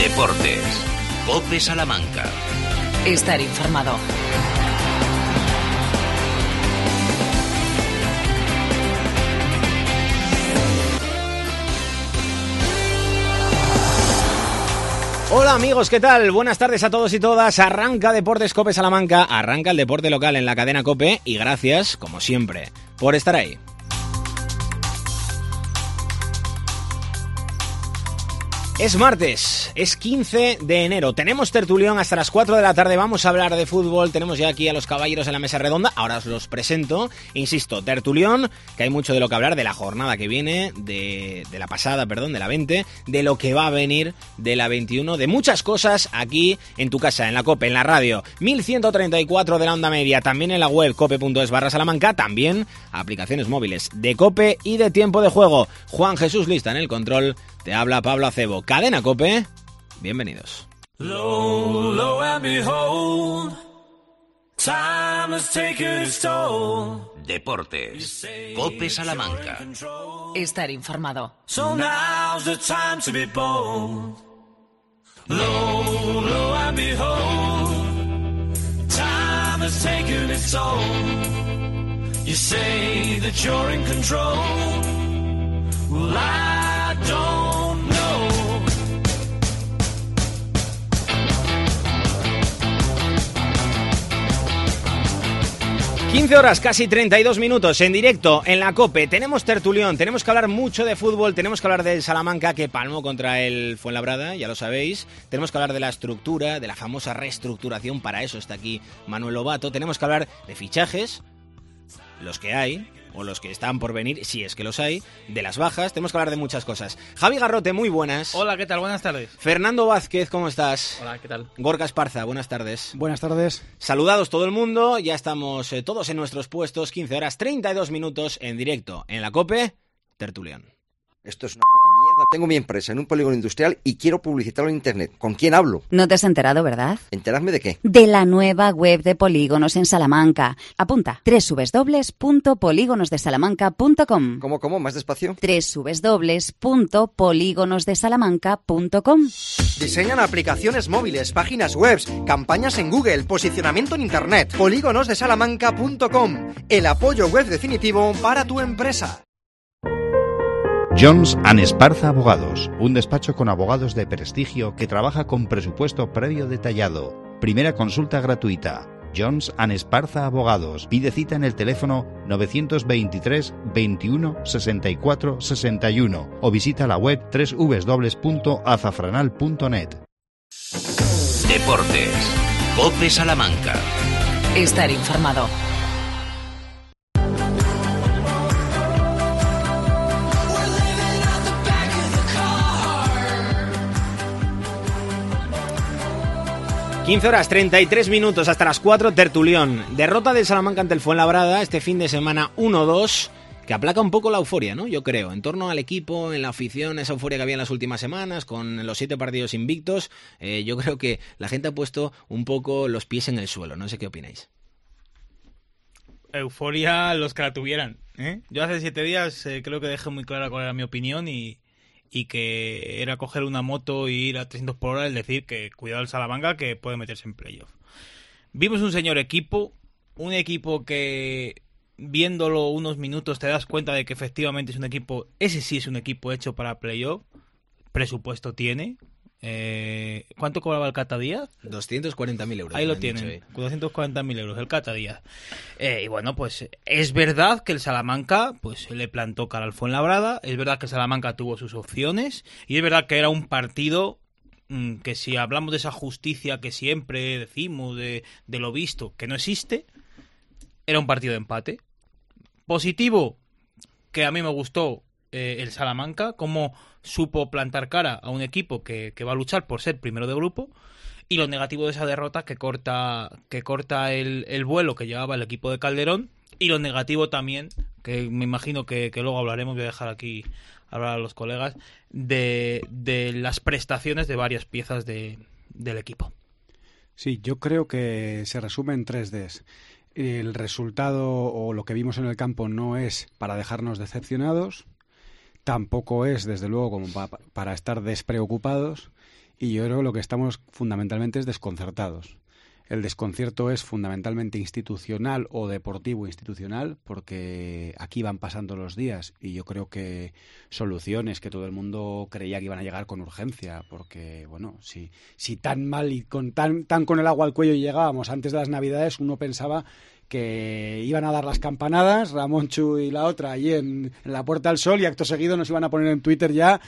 Deportes. COPE Salamanca. Estar informado. Hola amigos, ¿qué tal? Buenas tardes a todos y todas. Arranca Deportes COPE Salamanca, arranca el deporte local en la cadena COPE y gracias, como siempre, por estar ahí. Es martes, es 15 de enero, tenemos tertulión hasta las 4 de la tarde, vamos a hablar de fútbol, tenemos ya aquí a los caballeros en la mesa redonda, ahora os los presento, insisto, tertulión, que hay mucho de lo que hablar, de la jornada que viene, de la pasada, perdón, de la 20, de lo que va a venir de la 21, de muchas cosas aquí en tu casa, en la COPE, en la radio, 1134 de la onda media, también en la web cope.es/Salamanca, también aplicaciones móviles de COPE y de tiempo de juego. Juan Jesús Lista en el control. Te habla Pablo Acebo. Cadena COPE, bienvenidos. Low, low and behold, time has taken its toll. Deportes. COPE Salamanca. Estar informado. So now's the time to be bold. Low, low and behold, time has taken its toll. You say that you're in control. Well, I don't know. 15 horas, casi 32 minutos en directo en la COPE. Tenemos tertulión, tenemos que hablar mucho de fútbol, tenemos que hablar del Salamanca que palmó contra el Fuenlabrada, ya lo sabéis. Tenemos que hablar de la estructura, de la famosa reestructuración, para eso está aquí Manuel Lobato. Tenemos que hablar de fichajes, los que hay, o los que están por venir, si es que los hay, de las bajas, tenemos que hablar de muchas cosas. Javi Garrote, muy buenas. Hola, ¿qué tal? Buenas tardes. Fernando Vázquez, ¿cómo estás? Hola, ¿qué tal? Gorka Esparza, buenas tardes. Buenas tardes. Saludados todo el mundo, ya estamos todos en nuestros puestos, 15 horas 32 minutos en directo en la COPE, tertulión. Esto es una puta mierda. Tengo mi empresa en un polígono industrial y quiero publicitarlo en internet. ¿Con quién hablo? No te has enterado, ¿verdad? ¿Enterarme de qué? De la nueva web de Polígonos en Salamanca. Apunta, www.polígonosdesalamanca.com. ¿Cómo? ¿Más despacio? www.polígonosdesalamanca.com. Diseñan aplicaciones móviles, páginas web, campañas en Google, posicionamiento en internet. Polígonosdesalamanca.com. El apoyo web definitivo para tu empresa. Jones & Esparza Abogados, un despacho con abogados de prestigio que trabaja con presupuesto previo detallado. Primera consulta gratuita. Jones & Esparza Abogados. Pide cita en el teléfono 923 21 64 61 o visita la web www.azafranal.net. Deportes. COPE Salamanca. Estar informado. ...15 horas 33 minutos hasta las 4, tertulión. Derrota del Salamanca ante el Fuenlabrada este fin de semana 1-2, que aplaca un poco la euforia, ¿no? Yo creo, en torno al equipo, en la afición, esa euforia que había en las últimas semanas, con los 7 partidos invictos. Yo creo que la gente ha puesto un poco los pies en el suelo, no sé qué opináis. Euforia los que la tuvieran, ¿eh? Yo hace 7 días creo que dejé muy clara cuál era mi opinión y que era coger una moto y ir a 300 por hora, es decir, que cuidado el Salamanca que puede meterse en playoff. Vimos un señor equipo, un equipo que viéndolo unos minutos te das cuenta de que efectivamente es un equipo, ese sí es un equipo hecho para playoff, presupuesto tiene. ¿Cuánto cobraba el Cata Díaz? 240.000 euros. Ahí lo tienen, 240.000 euros el Cata Díaz. Y bueno, pues es verdad que el Salamanca pues le plantó cara al Fuenlabrada, es verdad que el Salamanca tuvo sus opciones y es verdad que era un partido que, si hablamos de esa justicia que siempre decimos de lo visto, que no existe, era un partido de empate. Positivo, que a mí me gustó el Salamanca, cómo supo plantar cara a un equipo que va a luchar por ser primero de grupo, y lo negativo de esa derrota que corta el vuelo que llevaba el equipo de Calderón, y lo negativo también, que me imagino que luego hablaremos, voy a dejar aquí hablar a los colegas, de las prestaciones de varias piezas del equipo. Sí, yo creo que se resume en 3 Ds. El resultado o lo que vimos en el campo no es para dejarnos decepcionados, tampoco es, desde luego, como para estar despreocupados, Y yo creo que lo que estamos fundamentalmente es desconcertados. El desconcierto es fundamentalmente institucional o deportivo institucional, porque aquí van pasando los días y yo creo que soluciones que todo el mundo creía que iban a llegar con urgencia, porque bueno, si tan mal y tan con el agua al cuello llegábamos antes de las Navidades, uno pensaba que iban a dar las campanadas, Ramonchu y la otra, allí en la Puerta del Sol, y acto seguido nos iban a poner en Twitter ya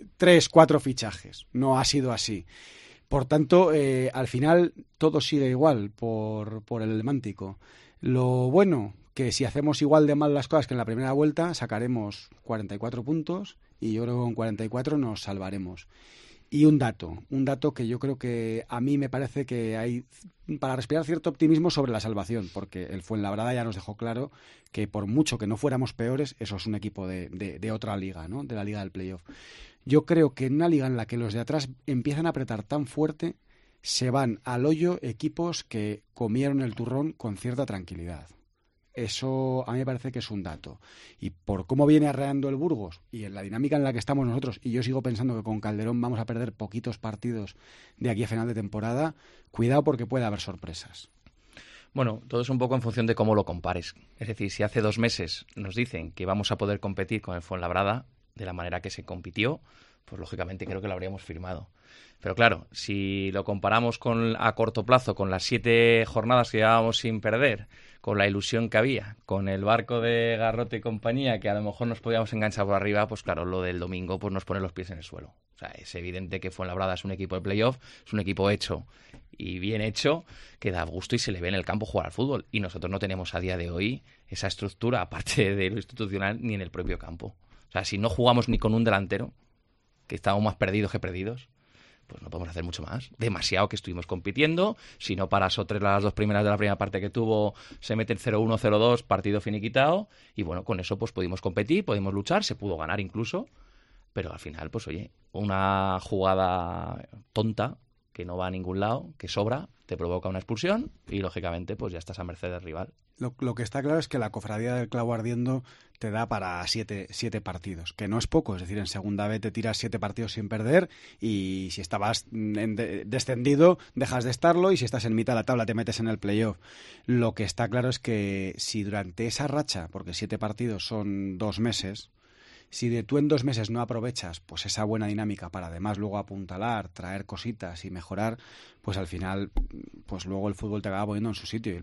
3-4 fichajes. No ha sido así. Por tanto, al final todo sigue igual por el Mántico. Lo bueno, que si hacemos igual de mal las cosas que en la primera vuelta, sacaremos 44 puntos y yo creo que con 44 nos salvaremos. Y un dato que yo creo que a mí me parece que hay para respirar cierto optimismo sobre la salvación, porque el Fuenlabrada ya nos dejó claro que por mucho que no fuéramos peores, eso es un equipo de otra liga, ¿no? De la liga del playoff. Yo creo que en una liga en la que los de atrás empiezan a apretar tan fuerte, se van al hoyo equipos que comieron el turrón con cierta tranquilidad. Eso a mí me parece que es un dato. Y por cómo viene arreando el Burgos y en la dinámica en la que estamos nosotros, y yo sigo pensando que con Calderón vamos a perder poquitos partidos de aquí a final de temporada, cuidado porque puede haber sorpresas. Bueno, todo es un poco en función de cómo lo compares. Es decir, si hace 2 meses nos dicen que vamos a poder competir con el Fuenlabrada de la manera que se compitió, pues lógicamente creo que lo habríamos firmado. Pero claro, si lo comparamos a corto plazo con las 7 jornadas que llevábamos sin perder, con la ilusión que había, con el barco de Garrote y compañía, que a lo mejor nos podíamos enganchar por arriba, pues claro, lo del domingo pues nos pone los pies en el suelo. O sea, es evidente que Fuenlabrada es un equipo de playoff, es un equipo hecho y bien hecho, que da gusto y se le ve en el campo jugar al fútbol. Y nosotros no tenemos a día de hoy esa estructura, aparte de lo institucional, ni en el propio campo. O sea, si no jugamos ni con un delantero, que estábamos más perdidos que perdidos, pues no podemos hacer mucho más. Demasiado que estuvimos compitiendo. Si no paras las 2 primeras de la primera parte que tuvo, se meten 0-1, 0-2, partido finiquitado. Y bueno, con eso pues pudimos competir, pudimos luchar, se pudo ganar incluso. Pero al final, pues oye, una jugada tonta que no va a ningún lado, que sobra, te provoca una expulsión y lógicamente pues ya estás a merced del rival. Lo que está claro es que la cofradía del clavo ardiendo te da para 7 partidos, que no es poco. Es decir, en segunda B te tiras 7 partidos sin perder y si estabas descendido dejas de estarlo y si estás en mitad de la tabla te metes en el playoff. Lo que está claro es que si durante esa racha, porque 7 partidos son 2 meses, si tú en 2 meses no aprovechas pues esa buena dinámica para además luego apuntalar, traer cositas y mejorar, pues al final pues luego el fútbol te acaba poniendo en su sitio.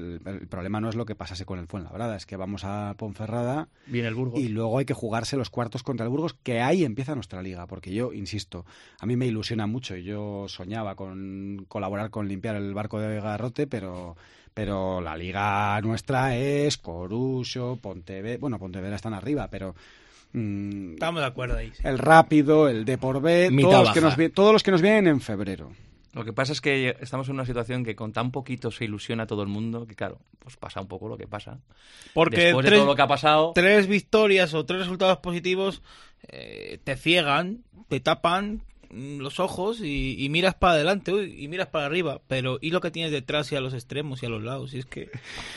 El problema no es lo que pasase con el Fuenlabrada, es que vamos a Ponferrada viene el Burgos y luego hay que jugarse los cuartos contra el Burgos, que ahí empieza nuestra liga, porque yo insisto, a mí me ilusiona mucho y yo soñaba con colaborar con limpiar el barco de Garrote, pero la liga nuestra es Coruso, Pontevedra están arriba, pero estamos de acuerdo ahí. Sí. El Rápido, el Depor B, todos los que nos vienen en febrero. Lo que pasa es que estamos en una situación que con tan poquito se ilusiona a todo el mundo, que claro, pues pasa un poco lo que pasa. Porque después de todo lo que ha pasado, 3 victorias o 3 resultados positivos te ciegan, te tapan los ojos y miras para adelante y miras para arriba, pero ¿y lo que tienes detrás y a los extremos y a los lados? Si es que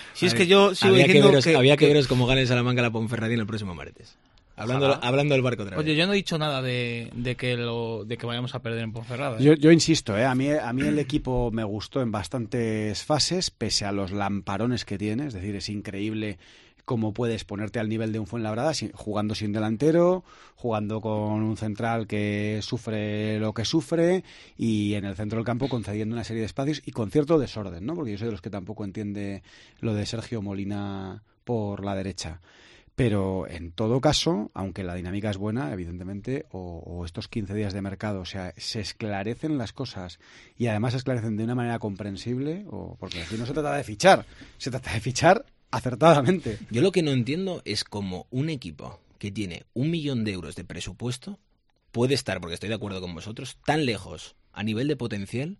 yo sigo diciendo había que veros cómo gana el Salamanca la Ponferradina el próximo martes. Hablando del barco otra vez. Oye, yo no he dicho nada de que vayamos a perder en Ponferrada. Yo insisto, a mí el equipo me gustó en bastantes fases, pese a los lamparones que tiene. Es decir, es increíble cómo puedes ponerte al nivel de un Fuenlabrada jugando sin delantero, jugando con un central que sufre lo que sufre y en el centro del campo concediendo una serie de espacios y con cierto desorden, ¿no? Porque yo soy de los que tampoco entiende lo de Sergio Molina por la derecha. Pero en todo caso, aunque la dinámica es buena, evidentemente, o estos 15 días de mercado, o sea, se esclarecen las cosas y además se esclarecen de una manera comprensible, porque aquí no se trata de fichar, se trata de fichar acertadamente. Yo lo que no entiendo es cómo un equipo que tiene 1 millón de euros de presupuesto puede estar, porque estoy de acuerdo con vosotros, tan lejos a nivel de potencial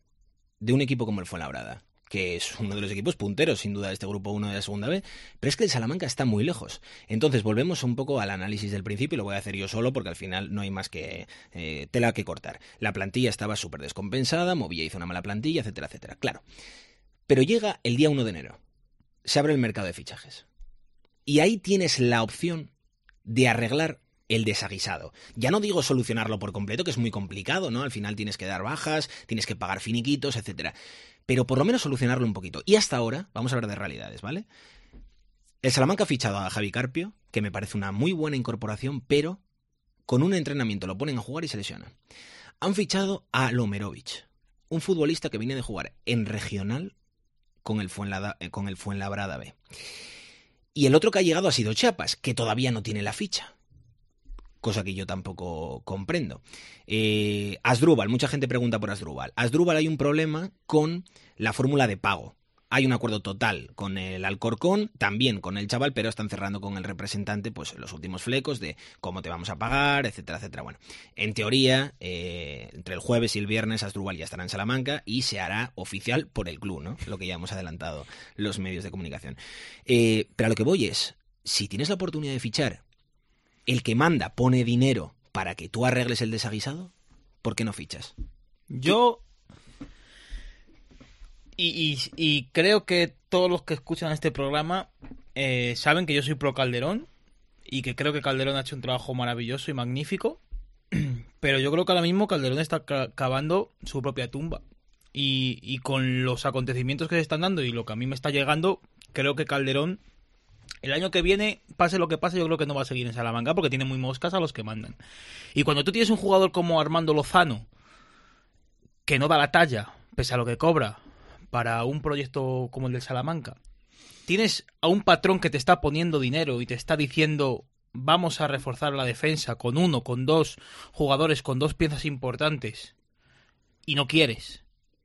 de un equipo como el Fuenlabrada, que es uno de los equipos punteros, sin duda, de este grupo 1 de la segunda B, pero es que el Salamanca está muy lejos. Entonces, volvemos un poco al análisis del principio, y lo voy a hacer yo solo, porque al final no hay más que tela que cortar. La plantilla estaba súper descompensada, Movilla hizo una mala plantilla, etcétera, etcétera. Claro. Pero llega el día 1 de enero, se abre el mercado de fichajes, y ahí tienes la opción de arreglar el desaguisado. Ya no digo solucionarlo por completo, que es muy complicado, ¿no? Al final tienes que dar bajas, tienes que pagar finiquitos, etcétera. Pero por lo menos solucionarlo un poquito. Y hasta ahora, vamos a hablar de realidades, ¿vale? El Salamanca ha fichado a Javi Carpio, que me parece una muy buena incorporación, pero con un entrenamiento lo ponen a jugar y se lesiona. Han fichado a Lomerovic, un futbolista que viene de jugar en regional con el Fuenlabrada B. Y el otro que ha llegado ha sido Chiapas, que todavía no tiene la ficha. Cosa que yo tampoco comprendo. Asdrúbal, mucha gente pregunta por Asdrúbal. Asdrúbal hay un problema con la fórmula de pago. Hay un acuerdo total con el Alcorcón, también con el chaval, pero están cerrando con el representante pues los últimos flecos de cómo te vamos a pagar, etcétera, etcétera. Bueno, en teoría, entre el jueves y el viernes Asdrúbal ya estará en Salamanca y se hará oficial por el club, ¿no? Lo que ya hemos adelantado los medios de comunicación. Pero a lo que voy es, si tienes la oportunidad de fichar, el que manda pone dinero para que tú arregles el desaguisado, ¿por qué no fichas? Yo... Y creo que todos los que escuchan este programa saben que yo soy pro Calderón y que creo que Calderón ha hecho un trabajo maravilloso y magnífico, pero yo creo que ahora mismo Calderón está cavando su propia tumba y con los acontecimientos que se están dando y lo que a mí me está llegando, creo que Calderón el año que viene, pase lo que pase, yo creo que no va a seguir en Salamanca porque tiene muy moscas a los que mandan. Y cuando tú tienes un jugador como Armando Lozano que no da la talla, pese a lo que cobra, para un proyecto como el del Salamanca, tienes a un patrón que te está poniendo dinero y te está diciendo vamos a reforzar la defensa con uno, con dos jugadores, con dos piezas importantes, y no quieres,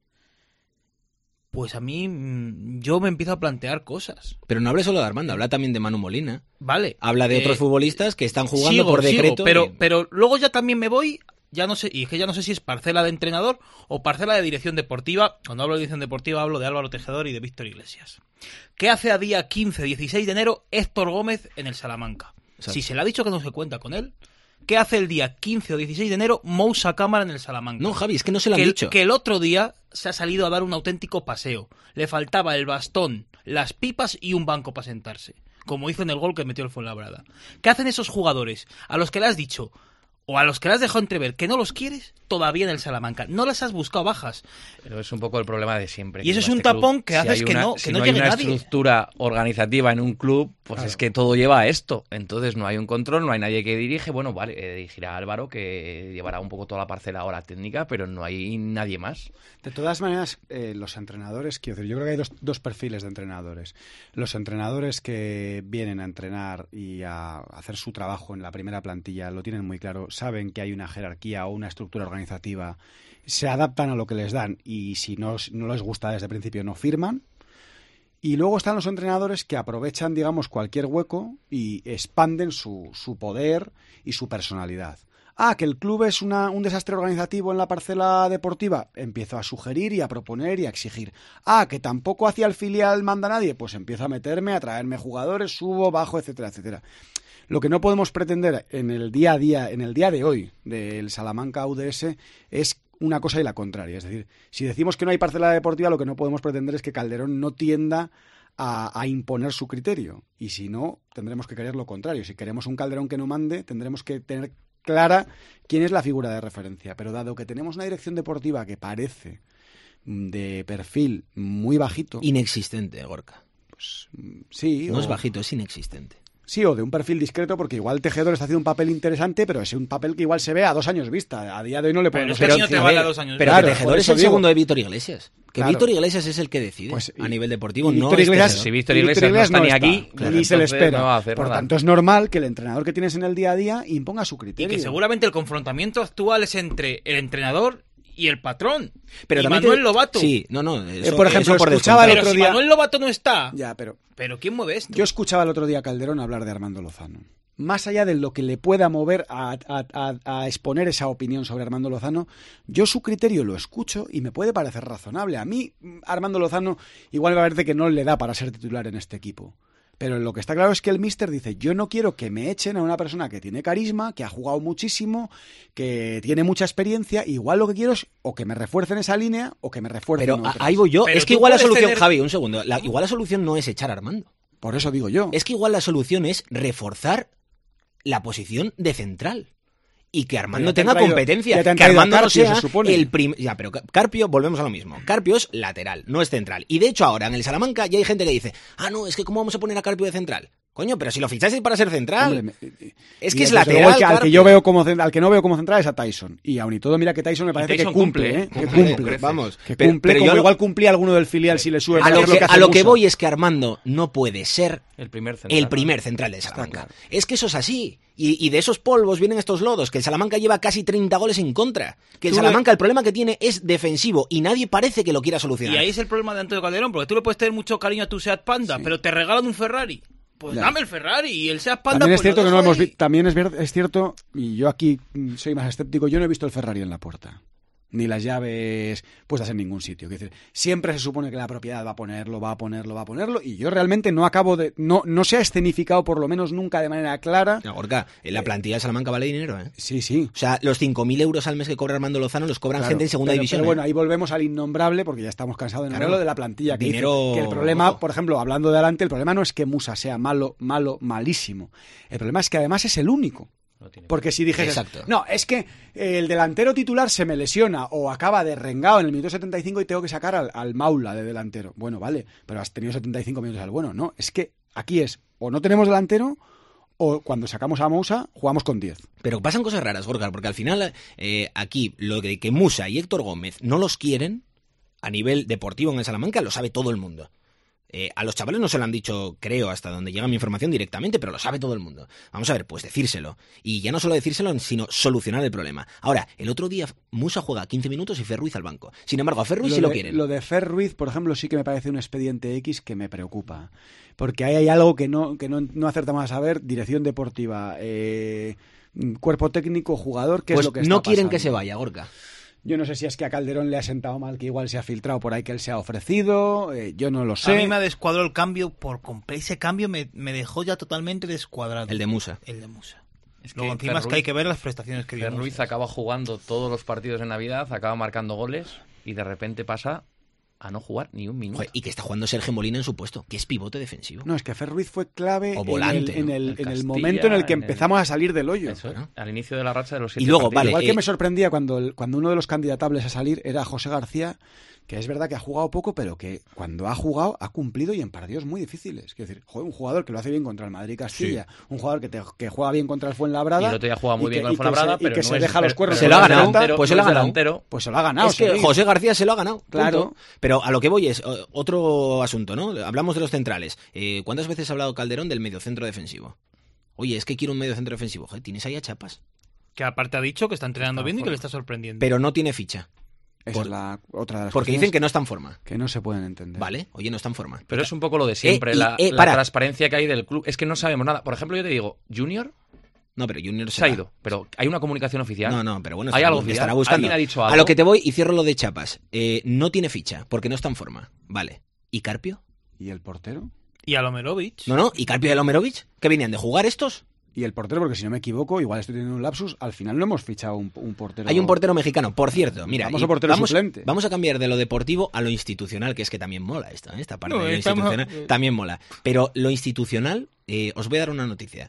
pues a mí yo me empiezo a plantear cosas. Pero no habla solo de Armando, habla también de Manu Molina. Vale. Habla de otros futbolistas que están jugando por decreto. Pero luego ya también me voy... Ya no sé, y es que ya no sé si es parcela de entrenador o parcela de dirección deportiva. Cuando hablo de dirección deportiva hablo de Álvaro Tejedor y de Víctor Iglesias. ¿Qué hace a día 15-16 de enero Héctor Gómez en el Salamanca? Exacto. Si se le ha dicho que no se cuenta con él, ¿qué hace el día 15 o 16 de enero Moussa Cámara en el Salamanca? No, Javi, es que no se lo han dicho. Que el otro día se ha salido a dar un auténtico paseo. Le faltaba el bastón, las pipas y un banco para sentarse, como hizo en el gol que metió el Fuenlabrada. ¿Qué hacen esos jugadores a los que le has dicho... o a los que le has dejado entrever que no los quieres todavía en el Salamanca? No las has buscado bajas. Pero es un poco el problema de siempre. Y eso es un tapón que haces que no llegue nadie. Si no hay una estructura organizativa en un club, pues claro, es que todo lleva a esto. Entonces no hay un control, no hay nadie que dirige. Bueno, vale, dirigirá Álvaro, que llevará un poco toda la parcela ahora técnica, pero no hay nadie más. De todas maneras, los entrenadores, quiero decir, yo creo que hay dos perfiles de entrenadores. Los entrenadores que vienen a entrenar y a hacer su trabajo en la primera plantilla lo tienen muy claro, saben que hay una jerarquía o una estructura organizativa, se adaptan a lo que les dan y si no les gusta desde el principio no firman. Y luego están los entrenadores que aprovechan, digamos, cualquier hueco y expanden su poder y su personalidad. Que el club es un desastre organizativo en la parcela deportiva, empiezo a sugerir y a proponer y a exigir. Que tampoco hacia el filial manda nadie, pues empiezo a meterme, a traerme jugadores, subo, bajo, etcétera, etcétera. Lo que no podemos pretender en el día a día, en el día de hoy del Salamanca UDS es una cosa y la contraria. Es decir, si decimos que no hay parcela deportiva, lo que no podemos pretender es que Calderón no tienda a imponer su criterio. Y si no, tendremos que querer lo contrario. Si queremos un Calderón que no mande, tendremos que tener clara quién es la figura de referencia. Pero dado que tenemos una dirección deportiva que parece de perfil muy bajito... Inexistente, Gorka. Pues sí. No es bajito, es inexistente. Sí, o de un perfil discreto, porque igual Tejedor está haciendo un papel interesante, pero es un papel que igual se ve a 2 años vista. A día de hoy no le podemos... Pero no te vale a 2 años vista. Pero Tejedor es el segundo de Víctor Iglesias. Que claro. Víctor Iglesias es el que decide pues, a nivel deportivo. No Iglesias, si Víctor Iglesias no está ni aquí, claro, ni se le espera. No por tanto, es normal que el entrenador que tienes en el día a día imponga su criterio. Y que seguramente el confrontamiento actual es entre el entrenador y el patrón. Pero y Manuel Lobato. Sí, no. Eso, por ejemplo, eso escuchaba el otro día. Si Manuel Lobato no está. Ya, pero ¿quién mueve esto? Yo escuchaba el otro día a Calderón hablar de Armando Lozano. Más allá de lo que le pueda mover a exponer esa opinión sobre Armando Lozano, yo su criterio lo escucho y me puede parecer razonable. A mí, Armando Lozano, igual me parece que no le da para ser titular en este equipo. Pero lo que está claro es que el míster dice, yo no quiero que me echen a una persona que tiene carisma, que ha jugado muchísimo, que tiene mucha experiencia, igual lo que quiero es o que me refuercen esa línea o que me refuercen otras. Ahí voy yo. Pero es que igual la solución, Javi, un segundo, igual la solución no es echar a Armando. Por eso digo yo. Es que igual la solución es reforzar la posición de central. Y que Armando Ya te han tenga traído- competencia. ya te han Que traído a Armando no Carpio, sea se supone. el Ya, pero Carpio, volvemos a lo mismo. Carpio es lateral, no es central. Y de hecho ahora en el Salamanca ya hay gente que dice, no, es que ¿cómo vamos a poner a Carpio de central? Coño, pero si lo fichasteis para ser central. Hombre, es y que es desde lateral, luego al que Carpio. yo veo al que no veo como central es a Tyson. Y aun y todo, mira que Tyson me parece Tyson que cumple, cumple, ¿eh? Que cumple, cumple. Vamos. Que Pero- cumple, pero como yo- igual cumplía alguno del filial si le sube. A lo es que, hace lo que Musa. voy es que Armando no puede ser El primer central. el primer central del Salamanca. claro. Es que eso es así. Y de esos polvos vienen estos lodos, que el Salamanca lleva casi 30 goles en contra. Que el Tú Salamanca el problema que tiene es defensivo y nadie parece que lo quiera solucionar. Y ahí es el problema de Antonio Calderón, porque tú le puedes tener mucho cariño a tu Seat Panda, pero te regalan un Ferrari. Pues Ya. dame el Ferrari y el Seat Panda. También es pues cierto lo que no dejo hemos ahí. visto. También es cierto, y yo aquí soy más escéptico, yo no he visto el Ferrari en la puerta. Ni las llaves puestas en ningún sitio. Quiero decir, siempre se supone que la propiedad va a ponerlo, y yo realmente no acabo de. No se ha escenificado, por lo menos nunca de manera clara. No, Gorka, la plantilla de Salamanca vale dinero, ¿eh? Sí, sí. O sea, los 5.000 euros al mes que cobra Armando Lozano los cobran Claro, gente en segunda división. Pero bueno, ¿eh? ahí volvemos al innombrable, porque ya estamos cansados de Claro. nombrarlo, de la plantilla. Que Dinero dice que el problema, rojo. por ejemplo, hablando de adelante, el problema no es que Musa sea malísimo. El problema es que además es el único. Porque si dijeses, Exacto. no, es que el delantero titular se me lesiona o acaba derrengado en el minuto 75 y tengo que sacar al Maula de delantero. Bueno, vale, pero has tenido 75 minutos al bueno. No, es que aquí es o no tenemos delantero o cuando sacamos a Moussa jugamos con 10. Pero pasan cosas raras, Gorka, porque al final aquí lo de que Musa y Héctor Gómez no los quieren a nivel deportivo en el Salamanca lo sabe todo el mundo. A los chavales no se lo han dicho, creo, hasta donde llega mi información directamente, pero lo sabe todo el mundo. Vamos a ver, pues decírselo. Y ya no solo decírselo, sino solucionar el problema. Ahora, el otro día Musa juega 15 minutos y Fer Ruiz al banco. Sin embargo, a Fer Ruiz sí lo quieren. Lo de Fer Ruiz, por ejemplo, sí que me parece un expediente X que me preocupa. Porque ahí hay algo que no acertamos a saber. Dirección deportiva, cuerpo técnico, jugador, ¿qué Pues es lo que está no quieren pasando? que se vaya, Gorka. Yo no sé si es que a Calderón le ha sentado mal, que igual se ha filtrado por ahí que él se ha ofrecido, yo no lo sé. A mí me ha descuadrado el cambio por completo. Ese cambio me dejó ya totalmente descuadrado. El de Musa. El de Musa. Es Luego que encima es Fer que hay Ruiz- que ver las prestaciones que dio Fer Musa. Ruiz acaba jugando todos los partidos en Navidad, acaba marcando goles y de repente pasa a no jugar ni un minuto. Joder, y que está jugando Sergio Molina en su puesto, que es pivote defensivo. No, es que Fer Ruiz fue clave O volante, en ¿no? el Castilla, momento en el que en el- empezamos a salir del hoyo. Eso, Claro. al inicio de la racha de los 7 Y luego, partidos. vale, Igual que me sorprendía cuando uno de los candidatables a salir era José García, que es verdad que ha jugado poco, pero que cuando ha jugado ha cumplido y en partidos muy difíciles. Quiero decir, joder, un jugador que lo hace bien contra el Madrid Castilla, un jugador que juega bien contra el Fuenlabrada. Y el otro día juega muy y bien que- con el y que Fuenlabrada, se- y pero que no se es- deja los pero- cuernos. Se lo ha no es ganado, delantero, pues se no lo ha es ganado. delantero. Pues se lo ha ganado. Es que Sevilla. José García se lo ha ganado. punto. Claro. Pero a lo que voy es otro asunto, ¿no? Hablamos de los centrales. ¿Cuántas veces ha hablado Calderón del mediocentro defensivo? Oye, es que quiero un mediocentro defensivo. Joder, tienes ahí a Chapas. Que aparte ha dicho que está entrenando bien y que le está sorprendiendo. Pero no tiene ficha. Esa es la otra de las Porque cuestiones dicen que no está en forma. que no se pueden entender. Vale, oye, no está en forma. Pero es un poco lo de siempre, y- la para. transparencia que hay del club. Es que no sabemos nada. Por ejemplo, yo te digo, Junior No, pero Junior se ha ido, pero hay una comunicación oficial. No, pero bueno, hay algo estará oficial. buscando. Alguien ha dicho A algo. lo que te voy y cierro lo de Chapas. No tiene ficha, porque no está en forma. Vale. ¿Y Carpio? ¿Y el portero? Y a Lomerovic. No. ¿Y Carpio y Lomerovic? ¿Qué venían de jugar estos? Y el portero, porque si no me equivoco, igual estoy teniendo un lapsus, al final no hemos fichado un portero. Hay un portero mexicano, por cierto. Mira, Famoso portero suplente. Vamos a cambiar de lo deportivo a lo institucional, que es que también mola esta parte No, de lo estamos- institucional. También mola. Pero lo institucional, os voy a dar una noticia.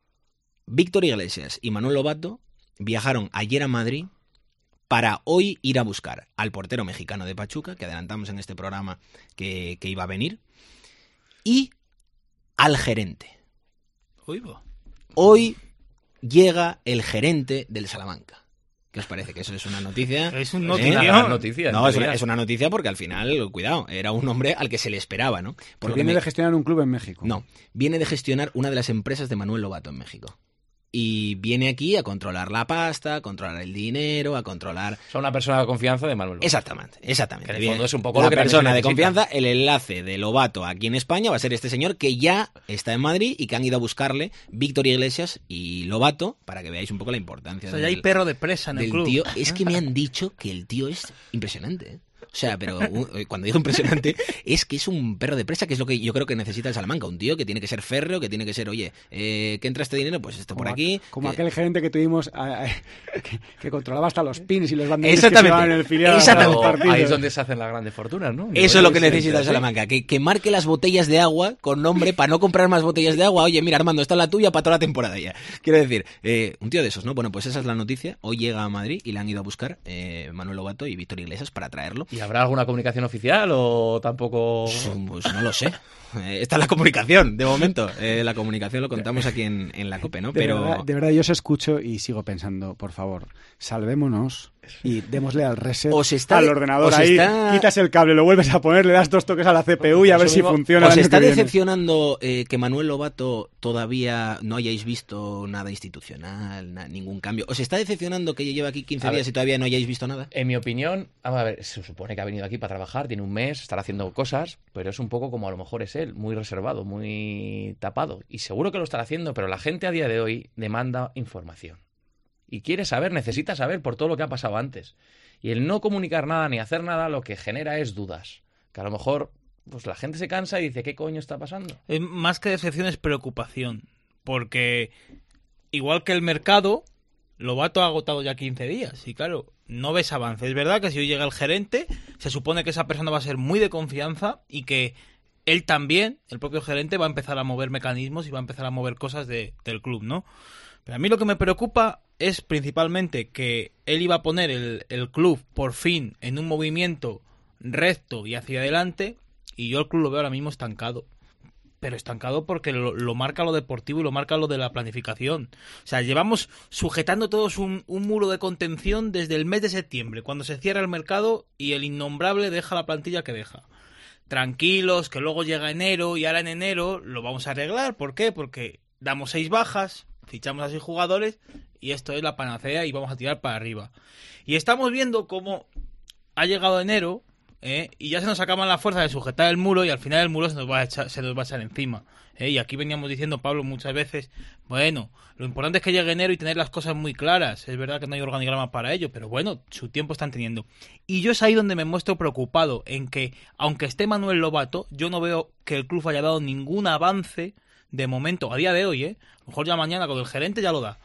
Víctor Iglesias y Manuel Lobato viajaron ayer a Madrid para hoy ir a buscar al portero mexicano de Pachuca, que adelantamos en este programa que iba a venir, y al gerente. Uy, bo. Hoy llega el gerente del Salamanca. ¿Qué os parece? Que eso es una noticia. Es un Es notición. una gran noticia. No, en es una, teoría. es una noticia porque al final, cuidado, era un hombre al que se le esperaba, ¿no? Porque viene de gestionar un club en México. No, viene de gestionar una de las empresas de Manuel Lobato en México. Y viene aquí a controlar la pasta, a controlar el dinero, a controlar... O sea, una persona de confianza de Manuel Lobato. Exactamente. Que en el Bien. fondo es un poco la lo que también persona se de necesita. confianza, el enlace de Lobato aquí en España va a ser este señor que ya está en Madrid y que han ido a buscarle Víctor Iglesias y Lobato para que veáis un poco la importancia O sea, ya hay del, perro de presa en el del club. tío. Es que me han dicho que el tío es impresionante, ¿eh? O sea, pero cuando digo impresionante, es que es un perro de presa, que es lo que yo creo que necesita el Salamanca. Un tío que tiene que ser férreo, que tiene que ser, oye, ¿qué entra este dinero? Pues esto por aquí. Como aquel gerente que tuvimos que controlaba hasta los pins y los banderillas que se en el filial. Ahí es donde se hacen las grandes fortunas, ¿no? Eso es lo que necesita el Salamanca, que marque las botellas de agua con nombre para no comprar más botellas de agua. Oye, mira, Armando, esta es la tuya para toda la temporada ya. Quiero decir, un tío de esos, ¿no? Bueno, pues esa es la noticia. Hoy llega a Madrid y le han ido a buscar Manuel Lobato y Víctor Iglesias para traerlo. ¿Y habrá alguna comunicación oficial o tampoco...? Pues no lo sé. Esta es la comunicación, de momento. La comunicación lo contamos aquí en la COPE, ¿no? Pero De verdad, yo os escucho y sigo pensando, por favor, salvémonos y démosle al reset al ordenador. Ahí quitas el cable, lo vuelves a poner, le das 2 toques a la CPU y a ver si funciona. ¿Os está decepcionando que Manuel Lobato todavía no hayáis visto nada institucional, ningún cambio? ¿Os está decepcionando que lleva aquí 15 días y todavía no hayáis visto nada? En mi opinión, a ver, se supone que ha venido aquí para trabajar, tiene un mes, estará haciendo cosas, pero es un poco como a lo mejor es él, muy reservado, muy tapado. Y seguro que lo estará haciendo, pero la gente a día de hoy demanda información. Y quiere saber, necesita saber por todo lo que ha pasado antes. Y el no comunicar nada ni hacer nada lo que genera es dudas. Que a lo mejor pues la gente se cansa y dice, ¿qué coño está pasando? Más que decepción es preocupación. Porque igual que el mercado, Lobato ha agotado ya 15 días. Y claro, no ves avance. Es verdad que si hoy llega el gerente, se supone que esa persona va a ser muy de confianza y que él también, el propio gerente, va a empezar a mover mecanismos y va a empezar a mover cosas del club, ¿no? Pero a mí lo que me preocupa es principalmente que él iba a poner el club por fin en un movimiento recto y hacia adelante, y yo el club lo veo ahora mismo estancado. Pero estancado porque lo marca lo deportivo y lo marca lo de la planificación. O sea, llevamos sujetando todos un muro de contención desde el mes de septiembre, cuando se cierra el mercado y el innombrable deja la plantilla que deja. Tranquilos, que luego llega enero y ahora en enero lo vamos a arreglar. ¿Por qué? Porque damos 6 bajas, fichamos a 6 jugadores y esto es la panacea y vamos a tirar para arriba. Y estamos viendo cómo ha llegado enero y ya se nos acaban las fuerzas de sujetar el muro y al final el muro se nos va a echar encima. Y aquí veníamos diciendo, Pablo, muchas veces, bueno, lo importante es que llegue enero y tener las cosas muy claras. Es verdad que no hay organigrama para ello, pero bueno, su tiempo están teniendo. Y yo es ahí donde me muestro preocupado, en que, aunque esté Manuel Lobato, yo no veo que el club haya dado ningún avance de momento, a día de hoy, a lo mejor ya mañana con el gerente ya lo da.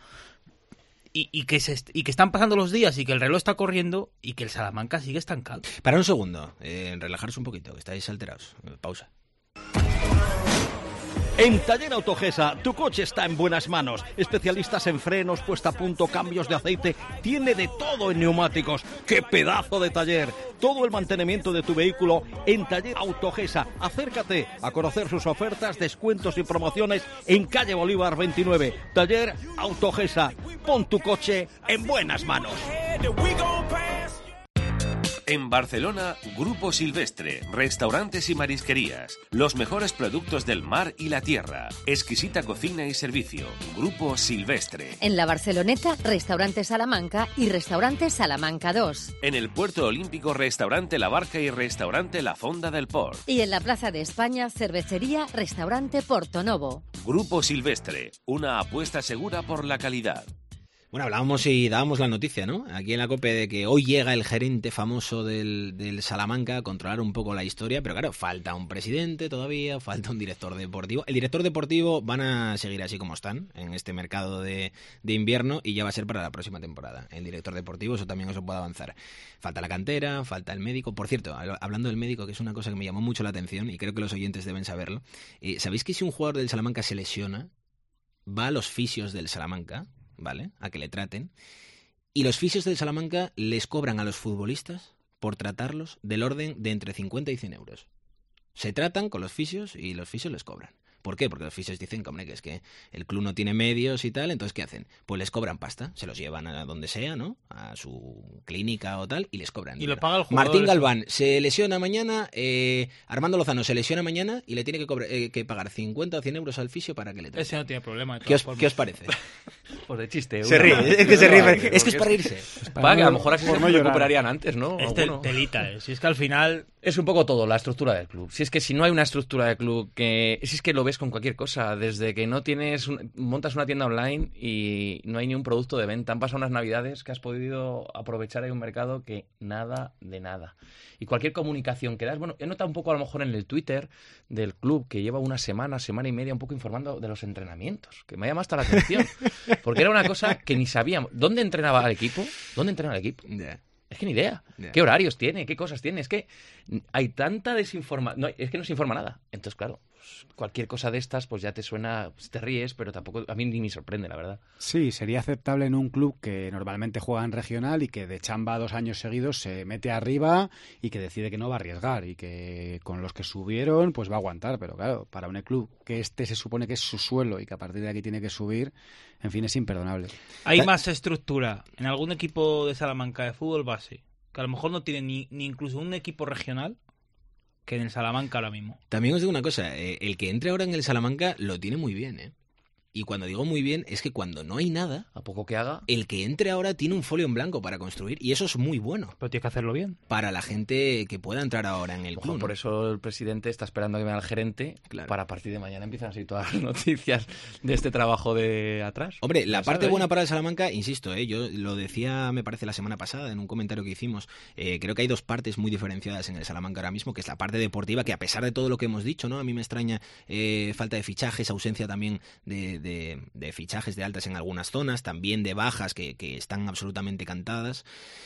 Y que están pasando los días y que el reloj está corriendo y que el Salamanca sigue estancado. Para un segundo, relajaros un poquito, que estáis alterados. Pausa. En Taller Autogesa, tu coche está en buenas manos. Especialistas en frenos, puesta a punto, cambios de aceite. Tiene de todo en neumáticos. ¡Qué pedazo de taller! Todo el mantenimiento de tu vehículo en Taller Autogesa. Acércate a conocer sus ofertas, descuentos y promociones en calle Bolívar 29. Taller Autogesa. Pon tu coche en buenas manos. En Barcelona, Grupo Silvestre, restaurantes y marisquerías, los mejores productos del mar y la tierra, exquisita cocina y servicio, Grupo Silvestre. En la Barceloneta, Restaurante Salamanca y Restaurante Salamanca 2. En el Puerto Olímpico, Restaurante La Barca y Restaurante La Fonda del Port. Y en la Plaza de España, Cervecería Restaurante Porto Novo. Grupo Silvestre, una apuesta segura por la calidad. Bueno, hablábamos y dábamos la noticia, ¿no? Aquí en la COPE de que hoy llega el gerente famoso del Salamanca a controlar un poco la historia, pero claro, falta un presidente todavía, falta un director deportivo. El director deportivo van a seguir así como están en este mercado de invierno y ya va a ser para la próxima temporada. El director deportivo, eso también os puede avanzar. Falta la cantera, falta el médico. Por cierto, hablando del médico, que es una cosa que me llamó mucho la atención y creo que los oyentes deben saberlo, ¿sabéis que si un jugador del Salamanca se lesiona, va a los fisios del Salamanca, ¿vale?, a que le traten, y los fisios del Salamanca les cobran a los futbolistas por tratarlos del orden de entre 50 y 100 euros. Se tratan con los fisios y los fisios les cobran. ¿Por qué? Porque los fisios dicen que, hombre, que es que el club no tiene medios y tal, entonces ¿qué hacen? Pues les cobran pasta, se los llevan a donde sea, ¿no?, a su clínica o tal, y les cobran. Y lo paga el jugador. Martín Galván se lesiona mañana, Armando Lozano se lesiona mañana y le tiene que pagar 50 o 100 euros al fisio para que le traten. Ese no tiene problema. ¿Qué os parece? Pues de chiste. Se ríe, es que se ríe. Es que es para irse. Para que a lo mejor así se recuperarían antes, ¿no? Es telita, si es que al final... Es un poco todo, la estructura del club. Si es que si no hay una estructura de club, si es que lo ves vendes con cualquier cosa. Desde que no montas una tienda online y no hay ni un producto de venta. Han pasado unas navidades que has podido aprovechar en un mercado que nada de nada. Y cualquier comunicación que das, bueno, he notado un poco a lo mejor en el Twitter del club que lleva una semana y media un poco informando de los entrenamientos, que me ha llamado hasta la atención. Porque era una cosa que ni sabíamos. ¿Dónde entrenaba el equipo? ¿Dónde entrena el equipo? Yeah. Es que ni idea. Yeah. ¿Qué horarios tiene? ¿Qué cosas tiene? Es que hay tanta desinformación. No, es que no se informa nada. Entonces, claro, pues, cualquier cosa de estas, pues ya te suena, pues te ríes, pero tampoco, a mí ni me sorprende, la verdad. Sí, sería aceptable en un club que normalmente juega en regional y que de chamba 2 años seguidos se mete arriba y que decide que no va a arriesgar y que con los que subieron, pues va a aguantar. Pero claro, para un club que se supone que es su suelo y que a partir de aquí tiene que subir, en fin, es imperdonable. Hay más estructura en algún equipo de Salamanca de fútbol base, que a lo mejor no tiene ni incluso un equipo regional, que en el Salamanca ahora mismo. También os digo una cosa, el que entre ahora en el Salamanca lo tiene muy bien, ¿eh? Y cuando digo muy bien, es que cuando no hay nada, a poco que haga, el que entre ahora tiene un folio en blanco para construir, y eso es muy bueno. Pero tienes que hacerlo bien. Para la gente que pueda entrar ahora en el club. Por eso el presidente está esperando a que venga el gerente, claro, para a partir de mañana empiezan a salir todas las noticias de este trabajo de atrás. Hombre, la parte buena para el Salamanca, insisto, yo lo decía, me parece, la semana pasada, en un comentario que hicimos, creo que hay 2 partes muy diferenciadas en el Salamanca ahora mismo, que es la parte deportiva, que a pesar de todo lo que hemos dicho, ¿no? A mí me extraña falta de fichajes, ausencia también de fichajes de altas en algunas zonas, también de bajas que están absolutamente cantadas.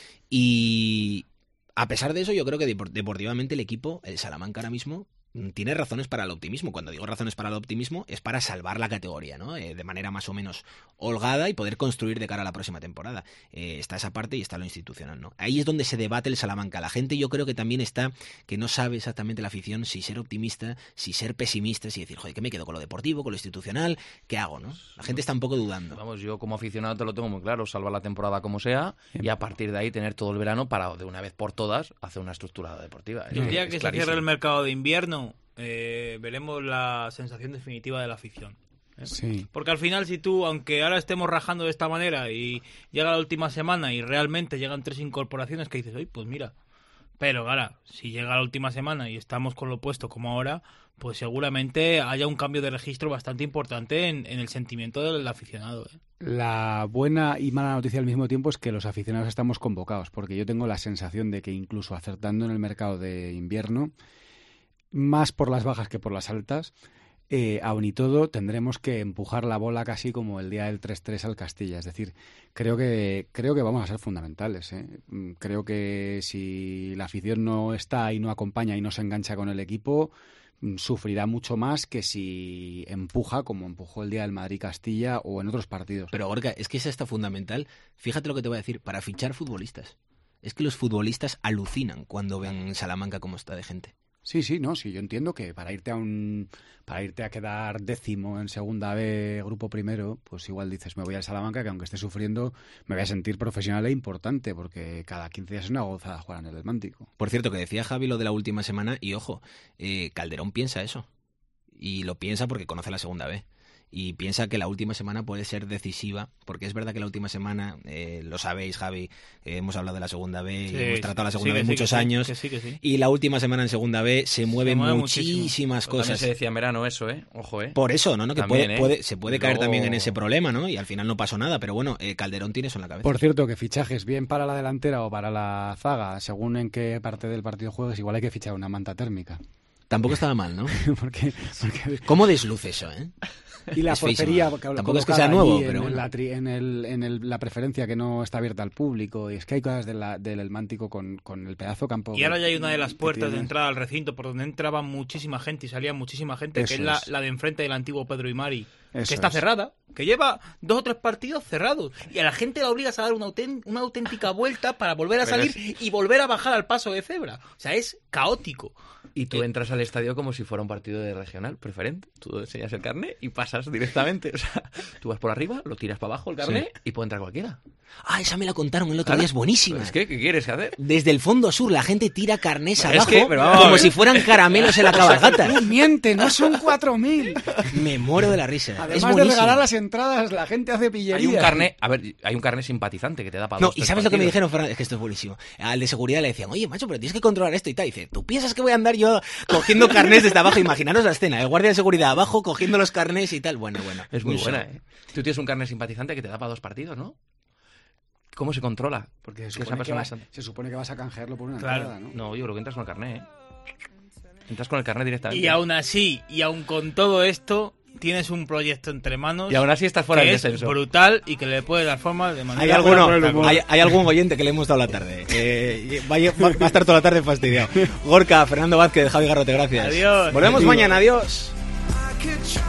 Y a pesar de eso, yo creo que deportivamente el equipo, el Salamanca ahora mismo, tiene razones para el optimismo. Cuando digo razones para el optimismo es para salvar la categoría, ¿no? De manera más o menos holgada y poder construir de cara a la próxima temporada. Está esa parte y está lo institucional, ¿no? Ahí es donde se debate el Salamanca. La gente, yo creo que también está, que no sabe exactamente la afición si ser optimista, si ser pesimista, si decir, joder, ¿qué me quedo con lo deportivo, con lo institucional? ¿Qué hago, no? La gente está un poco dudando. Vamos, yo como aficionado te lo tengo muy claro, salvar la temporada como sea y a partir de ahí tener todo el verano para de una vez por todas hacer una estructura deportiva. El día que se cierre el mercado de invierno, veremos la sensación definitiva de la afición. Sí. Porque al final, si tú, aunque ahora estemos rajando de esta manera y llega la última semana y realmente llegan 3 incorporaciones que dices, oye, pues mira, pero ahora, si llega la última semana y estamos con lo opuesto como ahora, pues seguramente haya un cambio de registro bastante importante en el sentimiento del aficionado. La buena y mala noticia al mismo tiempo es que los aficionados estamos convocados, porque yo tengo la sensación de que incluso acertando en el mercado de invierno, más por las bajas que por las altas, aun y todo tendremos que empujar la bola casi como el día del 3-3 al Castilla. Es decir, creo que vamos a ser fundamentales, ¿eh? Creo que si la afición no está y no acompaña y no se engancha con el equipo, sufrirá mucho más que si empuja como empujó el día del Madrid-Castilla o en otros partidos. Pero Gorka, es que es hasta fundamental, fíjate lo que te voy a decir, para fichar futbolistas. Es que los futbolistas alucinan cuando ven en Salamanca cómo está de gente. Sí, no, sí, yo entiendo que para irte a quedar 10º en segunda B, grupo primero, pues igual dices, me voy al Salamanca, que aunque esté sufriendo, me voy a sentir profesional e importante, porque cada 15 días es una gozada jugar en el Atlántico. Por cierto, que decía Javi lo de la última semana, y ojo, Calderón piensa eso, y lo piensa porque conoce la segunda B. Y piensa que la última semana puede ser decisiva, porque es verdad que la última semana, lo sabéis, Javi, hemos hablado de la segunda B, y hemos tratado la segunda B muchos años, que sí. Y la última semana en segunda B se mueven muchísimas cosas. También se decía en verano eso, ojo, Por eso, ¿no? Que también, se puede caer también en ese problema, ¿no? Y al final no pasó nada, pero bueno, Calderón tiene eso en la cabeza. Por cierto, que fichajes bien para la delantera o para la zaga, según en qué parte del partido juegues, igual hay que fichar una manta térmica. Tampoco estaba mal, ¿no? porque ¿Cómo desluce eso, eh? Y la portería, tampoco es que sea nuevo, pero en, bueno. la preferencia que no está abierta al público, y es que hay cosas del Mántico con el pedazo campo. Y ahora ya hay una de las puertas de entrada al recinto por donde entraba muchísima gente y salía muchísima gente, que es la de enfrente del antiguo Pedro y Mari, que está cerrada, que lleva 2 o 3 partidos cerrados, y a la gente la obligas a dar una auténtica vuelta para volver a salir y volver a bajar al paso de cebra. O sea, es caótico. Y tú entras al estadio como si fuera un partido de regional preferente. Tú enseñas el carnet y pasas directamente. O sea, tú vas por arriba, lo tiras para abajo el carnet y puede entrar cualquiera. Ah, esa me la contaron el otro día, es buenísima. ¿Qué quieres hacer? Desde el fondo sur la gente tira carnés abajo como si fueran caramelos en la cabalgata. No miente, no son 4.000. Me muero de la risa. Además de regalar las entradas, la gente hace pillería. Hay un carnet simpatizante que te da para No, y ¿sabes lo que me dijeron, Fernando? Es que esto es buenísimo. Al de seguridad le decían, oye, macho, pero tienes que controlar esto y tal. Y dice, ¿tú piensas que voy a andar yo yo cogiendo carnés desde abajo. Imaginaros la escena, el guardia de seguridad abajo cogiendo los carnés y tal. Bueno. Es muy buena, ¿eh? Tú tienes un carnet simpatizante que te da para 2 partidos, ¿no? ¿Cómo se controla? Porque se supone que vas a canjearlo por una entrada, ¿no? No, yo creo que entras con el carnet, ¿eh? Entras con el carnet directamente. Y aún así, y aún con todo esto, tienes un proyecto entre manos. Y aún así estás fuera del es descenso. brutal y que le puede dar forma de manera. Hay algún oyente que le hemos dado la tarde. Va a estar toda la tarde fastidiado. Gorka, Fernando Vázquez, Javi Garrote, gracias. Adiós. Volvemos mañana, adiós.